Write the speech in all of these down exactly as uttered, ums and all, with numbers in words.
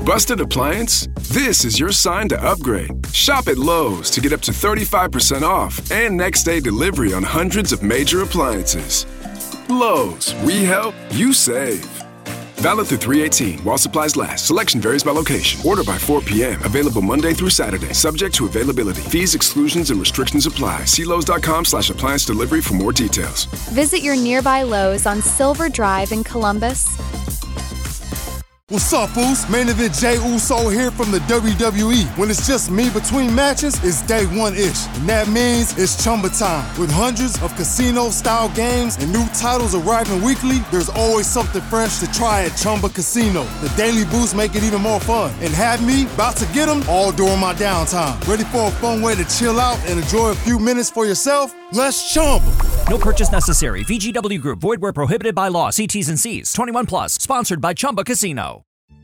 Busted appliance? This is your sign to upgrade. Shop at Lowe's to get up to thirty-five percent off and next day delivery on hundreds of major appliances. Lowe's, we help, you save. Valid through three eighteen while supplies last. Selection varies by location. Order by four p.m. Available Monday through Saturday. Subject to availability. Fees, exclusions, and restrictions apply. See Lowe's.com slash appliance delivery for more details. Visit your nearby Lowe's on Silver Drive in Columbus. What's up, Foos? Main Event Jey Uso here from the W W E. When it's just me between matches, it's day one-ish. And that means it's Chumba time. With hundreds of casino-style games and new titles arriving weekly, there's always something fresh to try at Chumba Casino. The daily boosts make it even more fun. And have me about to get them all during my downtime. Ready for a fun way to chill out and enjoy a few minutes for yourself? Let's Chumba. No purchase necessary. V G W Group. Void where prohibited by law. See T's and C's. twenty-one plus. Sponsored by Chumba Casino.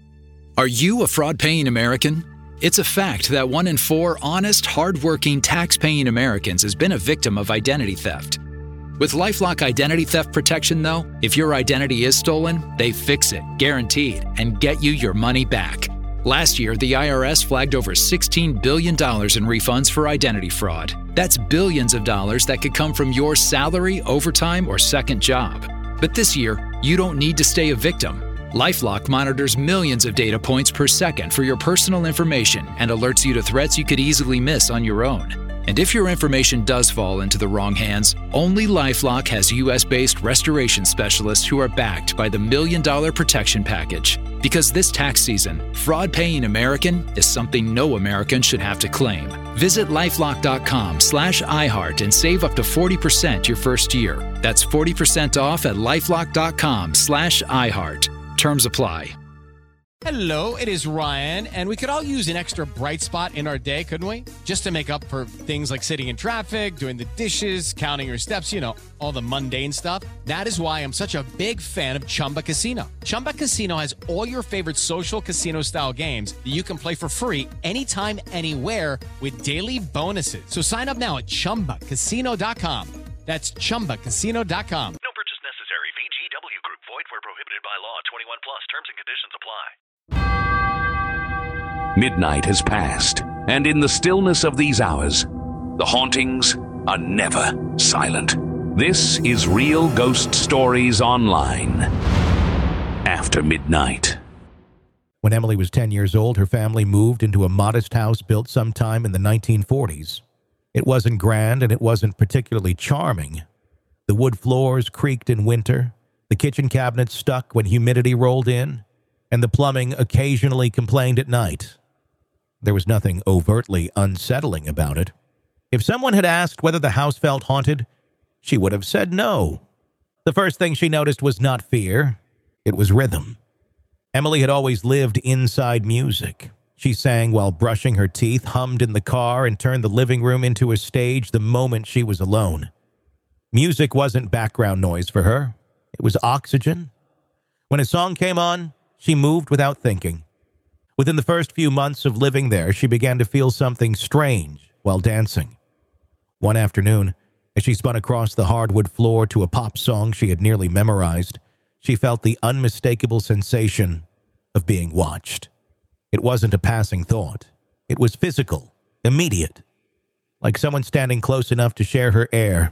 Are you a fraud-paying American? It's a fact that one in four honest, hard-working, tax-paying Americans has been a victim of identity theft. With LifeLock Identity Theft Protection, though, if your identity is stolen, they fix it, guaranteed, and get you your money back. Last year, the I R S flagged over sixteen billion dollars in refunds for identity fraud. That's billions of dollars that could come from your salary, overtime, or second job. But this year, you don't need to stay a victim. LifeLock monitors millions of data points per second for your personal information and alerts you to threats you could easily miss on your own. And if your information does fall into the wrong hands, only LifeLock has U S-based restoration specialists who are backed by the Million Dollar Protection Package. Because this tax season, fraud-paying American is something no American should have to claim. Visit LifeLock.com slash iHeart and save up to forty percent your first year. That's forty percent off at LifeLock.com slash iHeart. Terms apply. Hello, it is Ryan, and we could all use an extra bright spot in our day, couldn't we? Just to make up for things like sitting in traffic, doing the dishes, counting your steps, you know, all the mundane stuff. That is why I'm such a big fan of Chumba Casino. Chumba Casino has all your favorite social casino-style games that you can play for free anytime, anywhere with daily bonuses. So sign up now at Chumba Casino dot com. That's Chumba Casino dot com. No purchase necessary. V G W Group. Void where prohibited by law. twenty-one plus. Terms and conditions apply. Midnight has passed, and in the stillness of these hours, the hauntings are never silent. This is Real Ghost Stories Online. After midnight. When Emily was ten years old, her family moved into a modest house built sometime in the nineteen forties. It wasn't grand and it wasn't particularly charming. The wood floors creaked in winter, the kitchen cabinets stuck when humidity rolled in, and the plumbing occasionally complained at night. There was nothing overtly unsettling about it. If someone had asked whether the house felt haunted, she would have said no. The first thing she noticed was not fear, it was rhythm. Emily had always lived inside music. She sang while brushing her teeth, hummed in the car, and turned the living room into a stage the moment she was alone. Music wasn't background noise for her. It was oxygen. When a song came on, she moved without thinking. Within the first few months of living there, she began to feel something strange while dancing. One afternoon, as she spun across the hardwood floor to a pop song she had nearly memorized, she felt the unmistakable sensation of being watched. It wasn't a passing thought. It was physical, immediate, like someone standing close enough to share her air.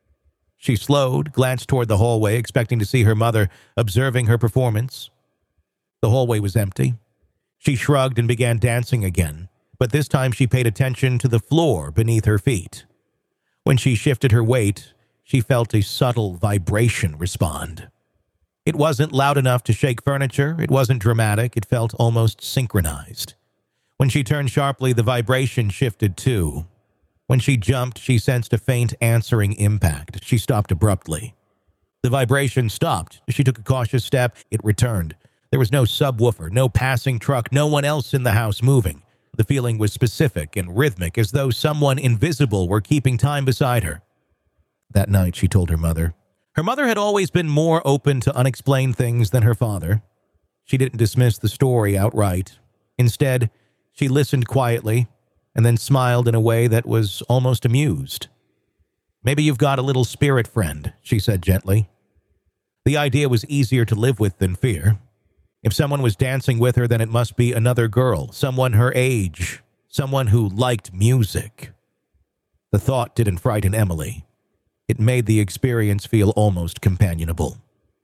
She slowed, glanced toward the hallway, expecting to see her mother observing her performance. The hallway was empty. She shrugged and began dancing again, but this time she paid attention to the floor beneath her feet. When she shifted her weight, she felt a subtle vibration respond. It wasn't loud enough to shake furniture. It wasn't dramatic. It felt almost synchronized. When she turned sharply, the vibration shifted too. When she jumped, she sensed a faint answering impact. She stopped abruptly. The vibration stopped. She took a cautious step. It returned. There was no subwoofer, no passing truck, no one else in the house moving. The feeling was specific and rhythmic, as though someone invisible were keeping time beside her. That night, she told her mother. Her mother had always been more open to unexplained things than her father. She didn't dismiss the story outright. Instead, she listened quietly and then smiled in a way that was almost amused. "Maybe you've got a little spirit friend," she said gently. The idea was easier to live with than fear. If someone was dancing with her, then it must be another girl, someone her age, someone who liked music. The thought didn't frighten Emily. It made the experience feel almost companionable.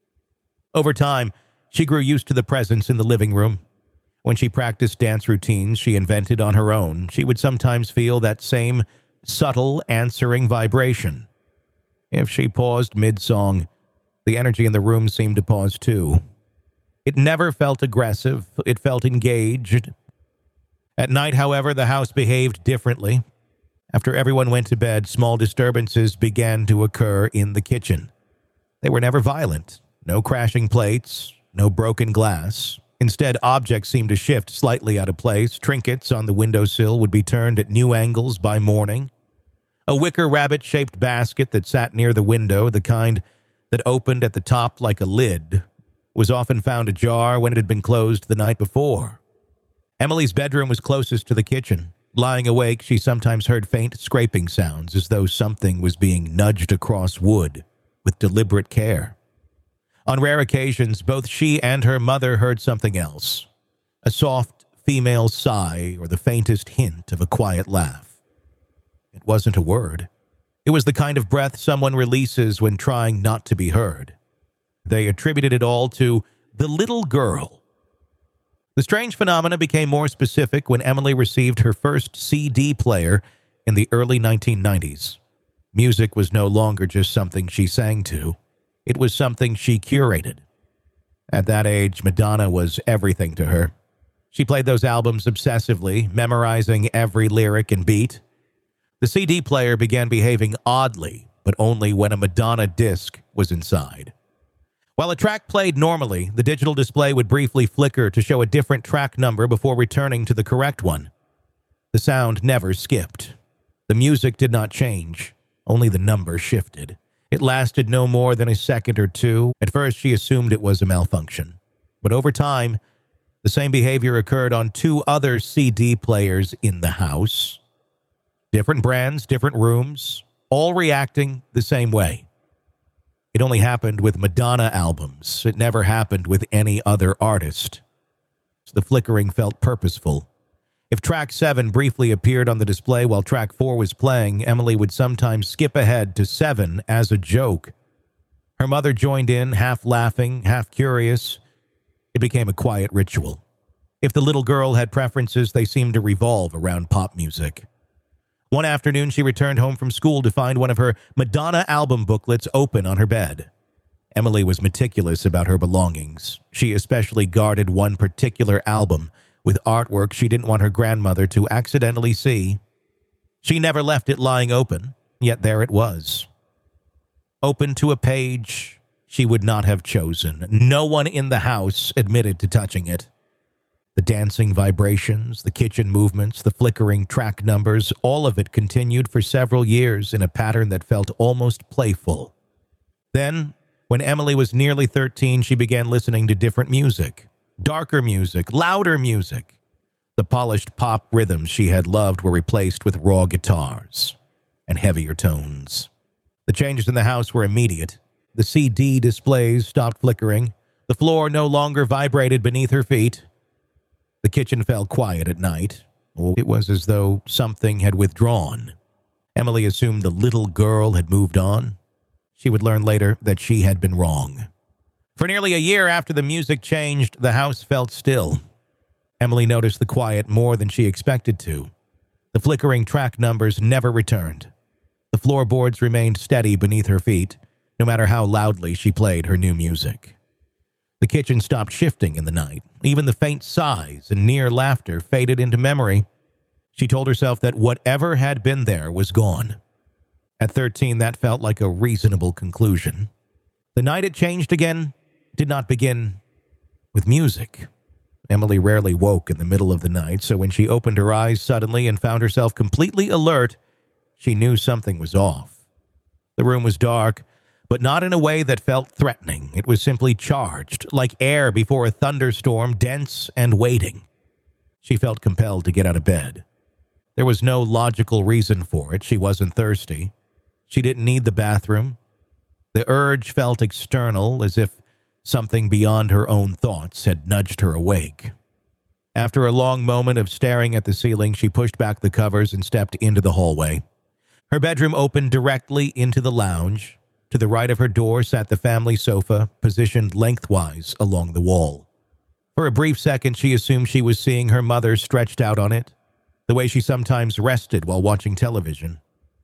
Over time, she grew used to the presence in the living room. When she practiced dance routines she invented on her own, she would sometimes feel that same subtle answering vibration. If she paused mid-song, the energy in the room seemed to pause too. It never felt aggressive. It felt engaged. At night, however, the house behaved differently. After everyone went to bed, small disturbances began to occur in the kitchen. They were never violent. No crashing plates, no broken glass. Instead, objects seemed to shift slightly out of place. Trinkets on the windowsill would be turned at new angles by morning. A wicker rabbit-shaped basket that sat near the window, the kind that opened at the top like a lid, was often found ajar when it had been closed the night before. Emily's bedroom was closest to the kitchen. Lying awake, she sometimes heard faint scraping sounds as though something was being nudged across wood with deliberate care. On rare occasions, both she and her mother heard something else, a soft female sigh or the faintest hint of a quiet laugh. It wasn't a word. It was the kind of breath someone releases when trying not to be heard. They attributed it all to the little girl. The strange phenomena became more specific when Emily received her first C D player in the early nineteen nineties. Music was no longer just something she sang to. It was something she curated. At that age, Madonna was everything to her. She played those albums obsessively, memorizing every lyric and beat. The C D player began behaving oddly, but only when a Madonna disc was inside. While a track played normally, the digital display would briefly flicker to show a different track number before returning to the correct one. The sound never skipped. The music did not change, only the number shifted. It lasted no more than a second or two. At first, she assumed it was a malfunction. But over time, the same behavior occurred on two other C D players in the house. Different brands, different rooms, all reacting the same way. It only happened with Madonna albums. It never happened with any other artist. So the flickering felt purposeful. If track seven briefly appeared on the display while track four was playing, Emily would sometimes skip ahead to seven as a joke. Her mother joined in, half laughing, half curious. It became a quiet ritual. If the little girl had preferences, they seemed to revolve around pop music. One afternoon, she returned home from school to find one of her Madonna album booklets open on her bed. Emily was meticulous about her belongings. She especially guarded one particular album with artwork she didn't want her grandmother to accidentally see. She never left it lying open, yet there it was. Open to a page she would not have chosen. No one in the house admitted to touching it. The dancing vibrations, the kitchen movements, the flickering track numbers, all of it continued for several years in a pattern that felt almost playful. Then, when Emily was nearly thirteen, she began listening to different music. Darker music, louder music. The polished pop rhythms she had loved were replaced with raw guitars and heavier tones. The changes in the house were immediate. The C D displays stopped flickering. The floor no longer vibrated beneath her feet. The kitchen fell quiet at night. It was as though something had withdrawn. Emily assumed the little girl had moved on. She would learn later that she had been wrong. For nearly a year after the music changed, the house felt still. Emily noticed the quiet more than she expected to. The flickering track numbers never returned. The floorboards remained steady beneath her feet, no matter how loudly she played her new music. The kitchen stopped shifting in the night. Even the faint sighs and near laughter faded into memory. She told herself that whatever had been there was gone. At thirteen, that felt like a reasonable conclusion. The night it changed again did not begin with music. Emily rarely woke in the middle of the night, so when she opened her eyes suddenly and found herself completely alert, she knew something was off. The room was dark, but not in a way that felt threatening. It was simply charged, like air before a thunderstorm, dense and waiting. She felt compelled to get out of bed. There was no logical reason for it. She wasn't thirsty. She didn't need the bathroom. The urge felt external, as if Something beyond her own thoughts had nudged her awake. After a long moment of staring at the ceiling, she pushed back the covers and stepped into the hallway. Her bedroom opened directly into the lounge. To the right of her door sat the family sofa, positioned lengthwise along the wall. For a brief second, she assumed she was seeing her mother stretched out on it, the way she sometimes rested while watching television.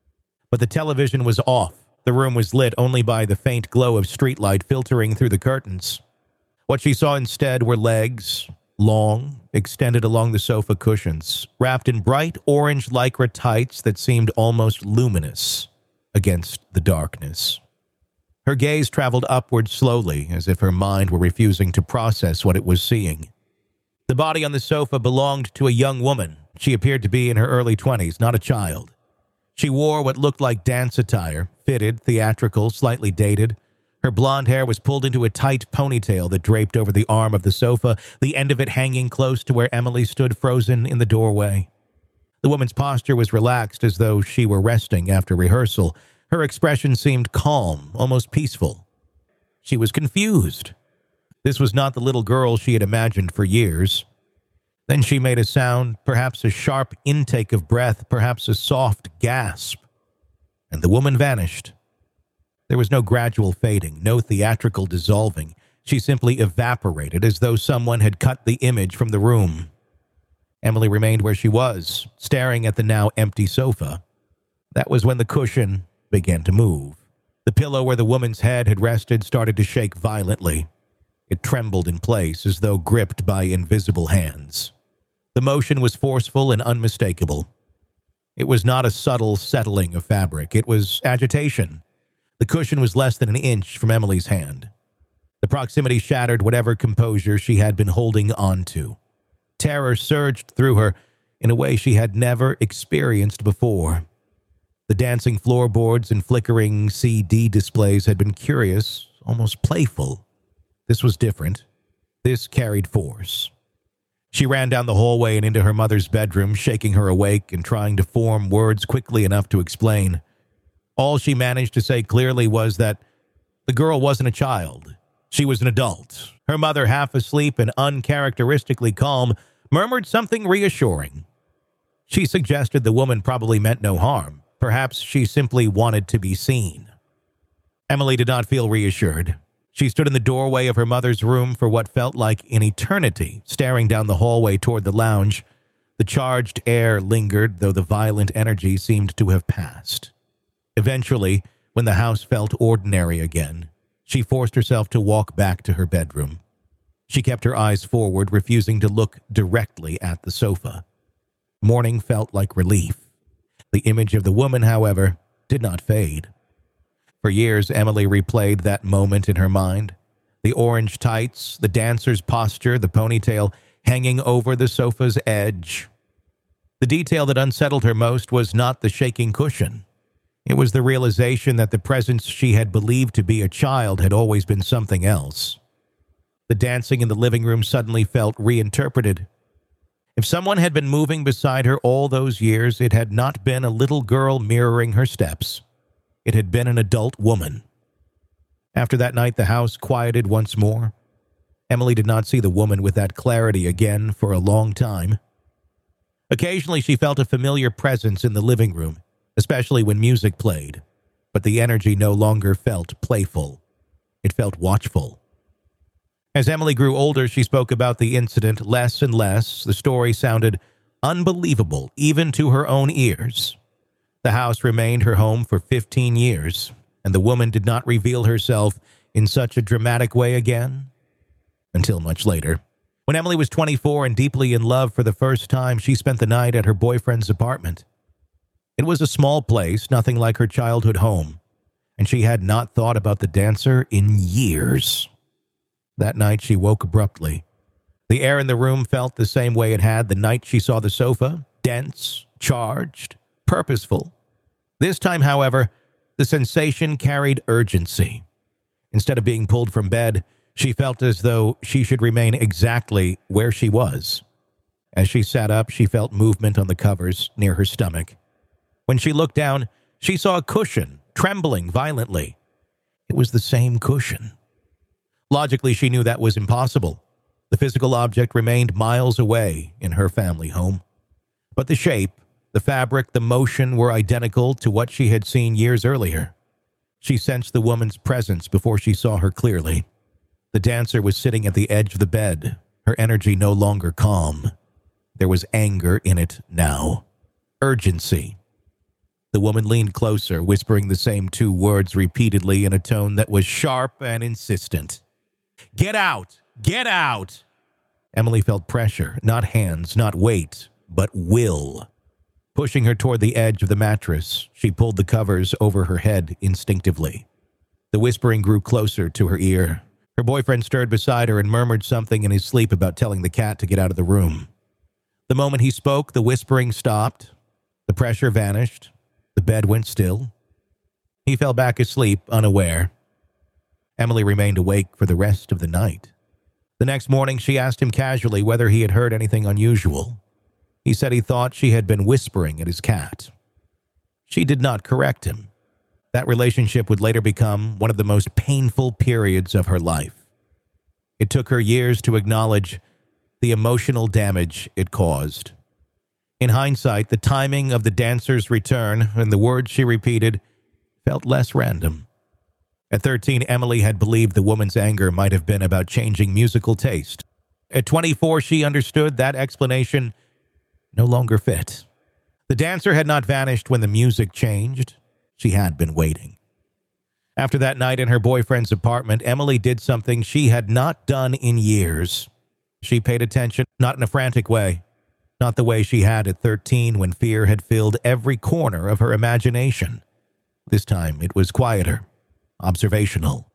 But the television was off. The room was lit only by the faint glow of streetlight filtering through the curtains. What she saw instead were legs, long, extended along the sofa cushions, wrapped in bright orange lycra tights that seemed almost luminous against the darkness. Her gaze traveled upward slowly, as if her mind were refusing to process what it was seeing. The body on the sofa belonged to a young woman. She appeared to be in her early twenties, not a child. She wore what looked like dance attire, fitted, theatrical, slightly dated. Her blonde hair was pulled into a tight ponytail that draped over the arm of the sofa, the end of it hanging close to where Emily stood frozen in the doorway. The woman's posture was relaxed, as though she were resting after rehearsal. Her expression seemed calm, almost peaceful. She was confused. This was not the little girl she had imagined for years. Then she made a sound, perhaps a sharp intake of breath, perhaps a soft gasp, and the woman vanished. There was no gradual fading, no theatrical dissolving. She simply evaporated, as though someone had cut the image from the room. Emily remained where she was, staring at the now empty sofa. That was when the cushion began to move. The pillow where the woman's head had rested started to shake violently. It trembled in place, as though gripped by invisible hands. The motion was forceful and unmistakable. It was not a subtle settling of fabric. It was agitation. The cushion was less than an inch from Emily's hand. The proximity shattered whatever composure she had been holding on to. Terror surged through her in a way she had never experienced before. The dancing floorboards and flickering C D displays had been curious, almost playful. This was different. This carried force. She ran down the hallway and into her mother's bedroom, shaking her awake and trying to form words quickly enough to explain. All she managed to say clearly was that the girl wasn't a child. She was an adult. Her mother, half asleep and uncharacteristically calm, murmured something reassuring. She suggested the woman probably meant no harm. Perhaps she simply wanted to be seen. Emily did not feel reassured. She stood in the doorway of her mother's room for what felt like an eternity, staring down the hallway toward the lounge. The charged air lingered, though the violent energy seemed to have passed. Eventually, when the house felt ordinary again, she forced herself to walk back to her bedroom. She kept her eyes forward, refusing to look directly at the sofa. Morning felt like relief. The image of the woman, however, did not fade. For years, Emily replayed that moment in her mind. The orange tights, the dancer's posture, the ponytail hanging over the sofa's edge. The detail that unsettled her most was not the shaking cushion. It was the realization that the presence she had believed to be a child had always been something else. The dancing in the living room suddenly felt reinterpreted. If someone had been moving beside her all those years, it had not been a little girl mirroring her steps. It had been an adult woman. After that night, the house quieted once more. Emily did not see the woman with that clarity again for a long time. Occasionally, she felt a familiar presence in the living room, especially when music played, but the energy no longer felt playful. It felt watchful. As Emily grew older, she spoke about the incident less and less. The story sounded unbelievable, even to her own ears. The house remained her home for fifteen years, and the woman did not reveal herself in such a dramatic way again until much later. When Emily was twenty-four and deeply in love for the first time, she spent the night at her boyfriend's apartment. It was a small place, nothing like her childhood home, and she had not thought about the dancer in years. That night, she woke abruptly. The air in the room felt the same way it had the night she saw the sofa, dense, charged, purposeful. This time, however, the sensation carried urgency. Instead of being pulled from bed, she felt as though she should remain exactly where she was. As she sat up, she felt movement on the covers near her stomach. When she looked down, she saw a cushion trembling violently. It was the same cushion. Logically, she knew that was impossible. The physical object remained miles away in her family home. But the shape, the fabric, the motion were identical to what she had seen years earlier. She sensed the woman's presence before she saw her clearly. The dancer was sitting at the edge of the bed, her energy no longer calm. There was anger in it now. Urgency. The woman leaned closer, whispering the same two words repeatedly in a tone that was sharp and insistent. "Get out! Get out!" Emily felt pressure, not hands, not weight, but will. Pushing her toward the edge of the mattress, she pulled the covers over her head instinctively. The whispering grew closer to her ear. Her boyfriend stirred beside her and murmured something in his sleep about telling the cat to get out of the room. The moment he spoke, the whispering stopped. The pressure vanished. The bed went still. He fell back asleep, unaware. Emily remained awake for the rest of the night. The next morning, she asked him casually whether he had heard anything unusual. He said he thought she had been whispering at his cat. She did not correct him. That relationship would later become one of the most painful periods of her life. It took her years to acknowledge the emotional damage it caused. In hindsight, the timing of the dancer's return and the words she repeated felt less random. At thirteen, Emily had believed the woman's anger might have been about changing musical taste. At twenty-four, she understood that explanation no longer fit. The dancer had not vanished when the music changed. She had been waiting. After that night in her boyfriend's apartment, Emily did something she had not done in years. She paid attention, not in a frantic way, not the way she had at thirteen when fear had filled every corner of her imagination. This time it was quieter, observational.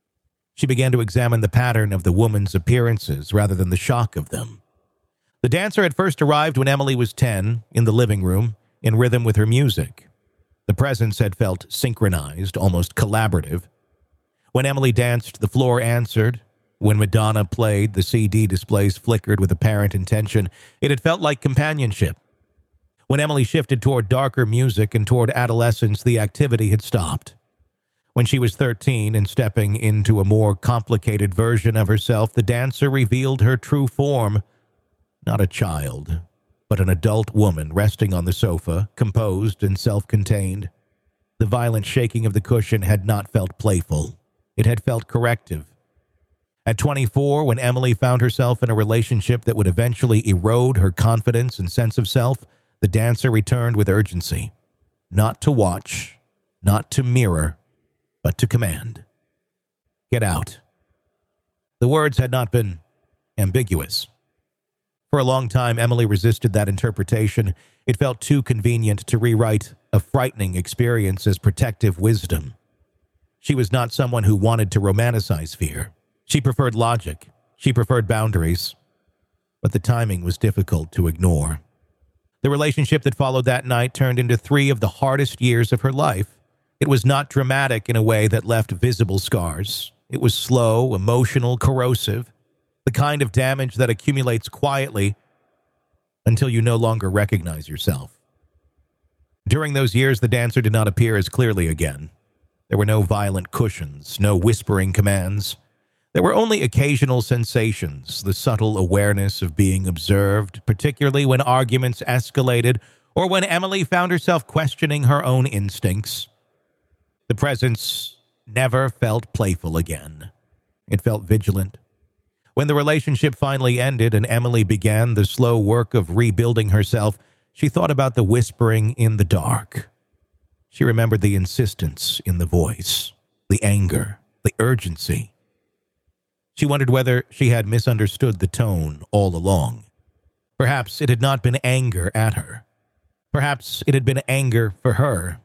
She began to examine the pattern of the woman's appearances rather than the shock of them. The dancer had first arrived when Emily was ten, in the living room, in rhythm with her music. The presence had felt synchronized, almost collaborative. When Emily danced, the floor answered. When Madonna played, the C D displays flickered with apparent intention. It had felt like companionship. When Emily shifted toward darker music and toward adolescence, the activity had stopped. When she was thirteen and stepping into a more complicated version of herself, the dancer revealed her true form. Not a child, but an adult woman resting on the sofa, composed and self-contained. The violent shaking of the cushion had not felt playful. It had felt corrective. At twenty-four, when Emily found herself in a relationship that would eventually erode her confidence and sense of self, the dancer returned with urgency. Not to watch, not to mirror, but to command. Get out. The words had not been ambiguous. For a long time, Emily resisted that interpretation. It felt too convenient to rewrite a frightening experience as protective wisdom. She was not someone who wanted to romanticize fear. She preferred logic. She preferred boundaries. But the timing was difficult to ignore. The relationship that followed that night turned into three of the hardest years of her life. It was not dramatic in a way that left visible scars. It was slow, emotional, corrosive. The kind of damage that accumulates quietly until you no longer recognize yourself. During those years, the dancer did not appear as clearly again. There were no violent cushions, no whispering commands. There were only occasional sensations, the subtle awareness of being observed, particularly when arguments escalated or when Emily found herself questioning her own instincts. The presence never felt playful again. It felt vigilant. When the relationship finally ended and Emily began the slow work of rebuilding herself, she thought about the whispering in the dark. She remembered the insistence in the voice, the anger, the urgency. She wondered whether she had misunderstood the tone all along. Perhaps it had not been anger at her. Perhaps it had been anger for her.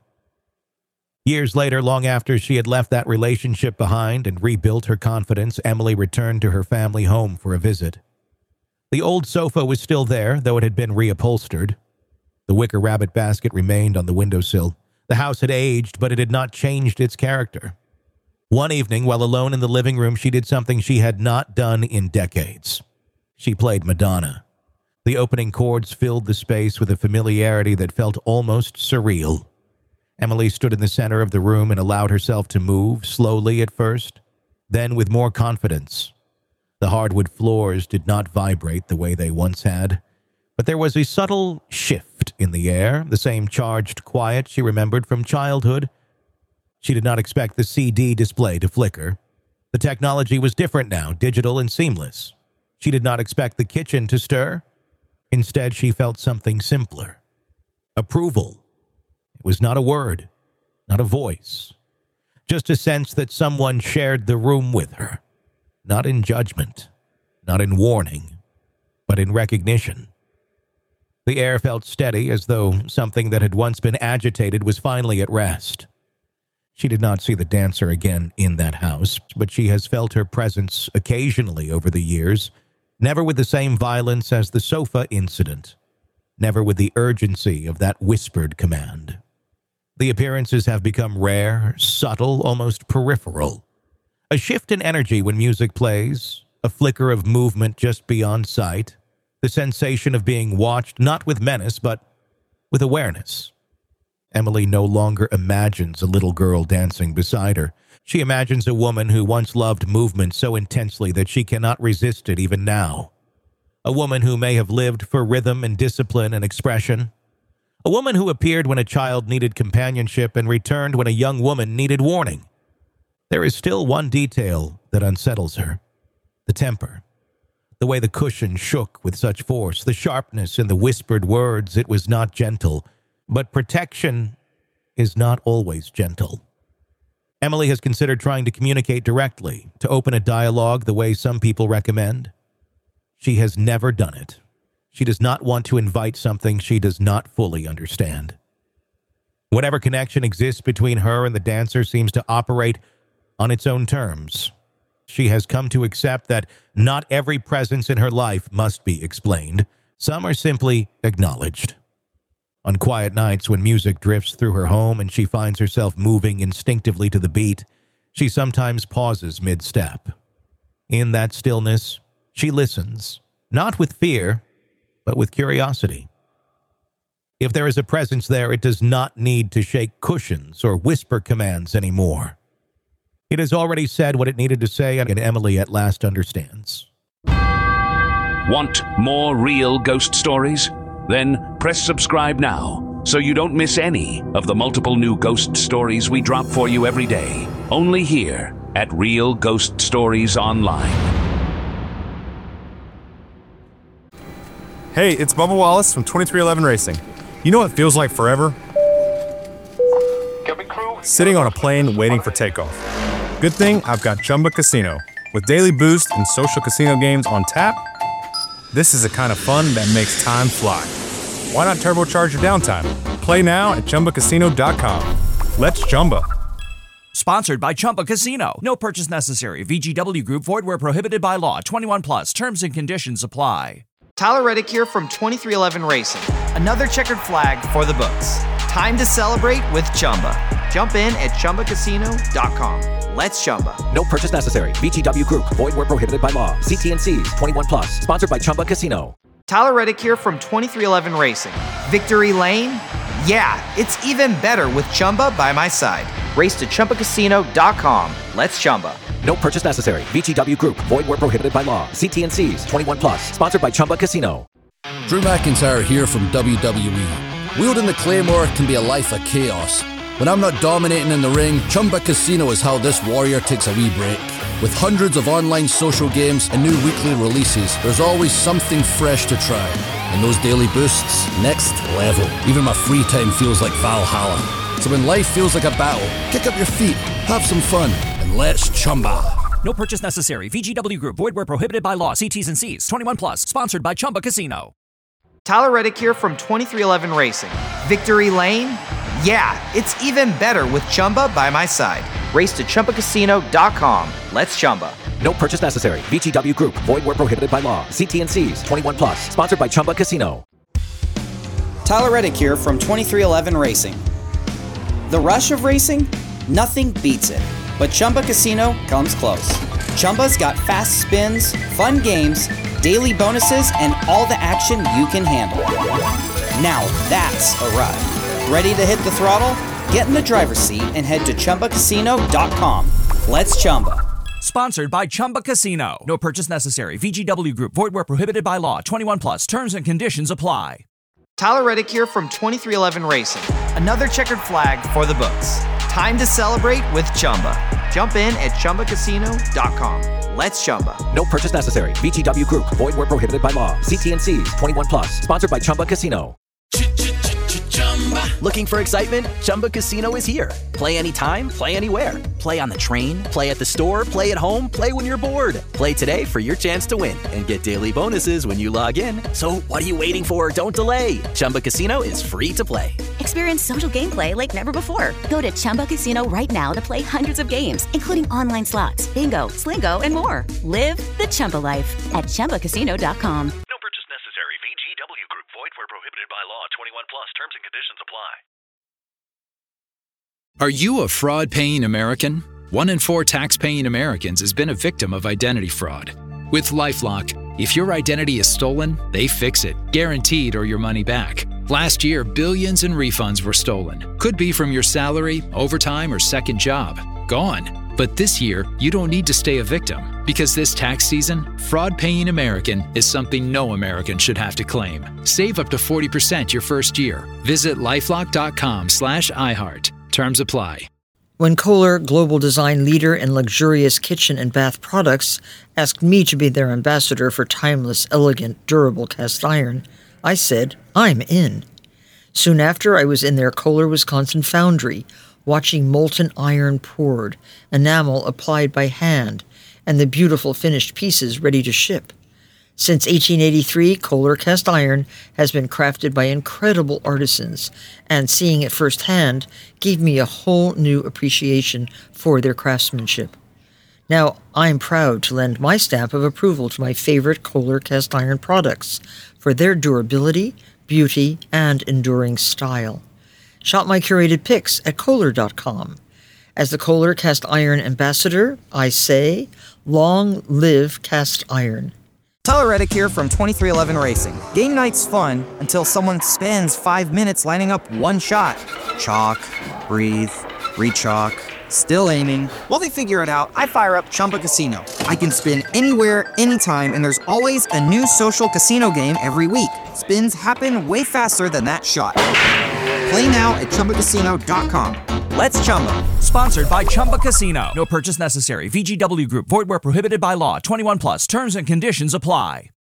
Years later, long after she had left that relationship behind and rebuilt her confidence, Emily returned to her family home for a visit. The old sofa was still there, though it had been reupholstered. The wicker rabbit basket remained on the windowsill. The house had aged, but it had not changed its character. One evening, while alone in the living room, she did something she had not done in decades. She played Madonna. The opening chords filled the space with a familiarity that felt almost surreal. Emily stood in the center of the room and allowed herself to move, slowly at first, then with more confidence. The hardwood floors did not vibrate the way they once had, but there was a subtle shift in the air, the same charged quiet she remembered from childhood. She did not expect the C D display to flicker. The technology was different now, digital and seamless. She did not expect the kitchen to stir. Instead, she felt something simpler. Approval. It was not a word, not a voice, just a sense that someone shared the room with her. Not in judgment, not in warning, but in recognition. The air felt steady, as though something that had once been agitated was finally at rest. She did not see the dancer again in that house, but she has felt her presence occasionally over the years, never with the same violence as the sofa incident, never with the urgency of that whispered command. The appearances have become rare, subtle, almost peripheral. A shift in energy when music plays, a flicker of movement just beyond sight, the sensation of being watched not with menace, but with awareness. Emily no longer imagines a little girl dancing beside her. She imagines a woman who once loved movement so intensely that she cannot resist it even now. A woman who may have lived for rhythm and discipline and expression. A woman who appeared when a child needed companionship and returned when a young woman needed warning. There is still one detail that unsettles her. The temper. The way the cushion shook with such force, the sharpness in the whispered words. It was not gentle, but protection is not always gentle. Emily has considered trying to communicate directly, to open a dialogue the way some people recommend. She has never done it. She does not want to invite something she does not fully understand. Whatever connection exists between her and the dancer seems to operate on its own terms. She has come to accept that not every presence in her life must be explained. Some are simply acknowledged. On quiet nights when music drifts through her home and she finds herself moving instinctively to the beat, she sometimes pauses mid-step. In that stillness, she listens, not with fear, but with curiosity. If there is a presence there, it does not need to shake cushions or whisper commands anymore. It has already said what it needed to say, and Emily at last understands. Want more real ghost stories? Then press subscribe now so you don't miss any of the multiple new ghost stories we drop for you every day. Only here at Real Ghost Stories Online. Hey, it's Bubba Wallace from twenty-three eleven Racing. You know what feels like forever? Sitting on a plane waiting for takeoff. Good thing I've got Chumba Casino. With daily boost and social casino games on tap, this is the kind of fun that makes time fly. Why not turbocharge your downtime? Play now at Chumba Casino dot com. Let's Chumba. Sponsored by Chumba Casino. No purchase necessary. V G W Group. Void where prohibited by law. twenty-one plus. Terms and conditions apply. Tyler Reddick here from twenty-three eleven Racing. Another checkered flag for the books. Time to celebrate with Chumba. Jump in at Chumba Casino dot com. Let's Chumba. No purchase necessary. V G W Group. Void where prohibited by law. See T and C's. twenty-one plus. Sponsored by Chumba Casino. Tyler Reddick here from twenty-three eleven Racing. Victory Lane? Yeah, it's even better with Chumba by my side. Race to Chumba Casino dot com. Let's Chumba. No purchase necessary. V G W Group. Void where prohibited by law. See T and C's. twenty-one plus. Sponsored by Chumba Casino. Drew McIntyre here from W W E. Wielding the Claymore can be a life of chaos. When I'm not dominating in the ring, Chumba Casino is how this warrior takes a wee break. With hundreds of online social games and new weekly releases, there's always something fresh to try. And those daily boosts, next level. Even my free time feels like Valhalla. So when life feels like a battle, kick up your feet, have some fun, and let's Chumba. No purchase necessary. V G W Group. Void where prohibited by law. See T's and C's. twenty-one plus. Sponsored by Chumba Casino. Tyler Reddick here from twenty-three eleven Racing. Victory Lane? Yeah, it's even better with Chumba by my side. Race to Chumba Casino dot com. Let's Chumba. No purchase necessary. V G W Group. Void where prohibited by law. See T and C's. twenty-one plus. Sponsored by Chumba Casino. Tyler Reddick here from twenty-three eleven Racing. The rush of racing? Nothing beats it. But Chumba Casino comes close. Chumba's got fast spins, fun games, daily bonuses, and all the action you can handle. Now that's a ride. Ready to hit the throttle? Get in the driver's seat and head to Chumba Casino dot com. Let's Chumba. Sponsored by Chumba Casino. No purchase necessary. V G W Group. Void where prohibited by law. twenty-one plus. Terms and conditions apply. Tyler Reddick here from twenty-three eleven Racing. Another checkered flag for the books. Time to celebrate with Chumba. Jump in at Chumba Casino dot com. Let's Chumba. No purchase necessary. V G W Group. Void where prohibited by law. See T and Cs. twenty-one plus. Sponsored by Chumba Casino. Looking for excitement? Chumba Casino is here. Play anytime, play anywhere. Play on the train, play at the store, play at home, play when you're bored. Play today for your chance to win and get daily bonuses when you log in. So what are you waiting for? Don't delay. Chumba Casino is free to play. Experience social gameplay like never before. Go to Chumba Casino right now to play hundreds of games, including online slots, bingo, Slingo, and more. Live the Chumba life at Chumba Casino dot com. No purchase necessary. V G W Group. Void where prohibited by law. twenty-one plus. Terms and conditions apply. Are you a fraud-paying American? One in four tax-paying Americans has been a victim of identity fraud. With LifeLock, if your identity is stolen, they fix it, guaranteed or your money back. Last year, billions in refunds were stolen. Could be from your salary, overtime, or second job. Gone. But this year, you don't need to stay a victim, because this tax season, fraud-paying American is something no American should have to claim. Save up to forty percent your first year. Visit lifelock.com slash iHeart. Terms apply. When Kohler, global design leader in luxurious kitchen and bath products, asked me to be their ambassador for timeless, elegant, durable cast iron, I said, I'm in. Soon after, I was in their Kohler, Wisconsin foundry, watching molten iron poured, enamel applied by hand, and the beautiful finished pieces ready to ship. Since eighteen eighty-three, Kohler cast iron has been crafted by incredible artisans, and seeing it firsthand gave me a whole new appreciation for their craftsmanship. Now, I'm proud to lend my stamp of approval to my favorite Kohler cast iron products for their durability, beauty, and enduring style. Shop my curated picks at Kohler dot com. As the Kohler cast iron ambassador, I say, long live cast iron. Tyler Reddick here from twenty-three eleven Racing. Game night's fun until someone spends five minutes lining up one shot. Chalk, breathe, re-chalk, still aiming. While they figure it out, I fire up Chumba Casino. I can spin anywhere, anytime, and there's always a new social casino game every week. Spins happen way faster than that shot. Play now at Chumba Casino dot com. Let's Chumba. Sponsored by Chumba Casino. No purchase necessary. V G W Group. Void where prohibited by law. twenty-one plus. Terms and conditions apply.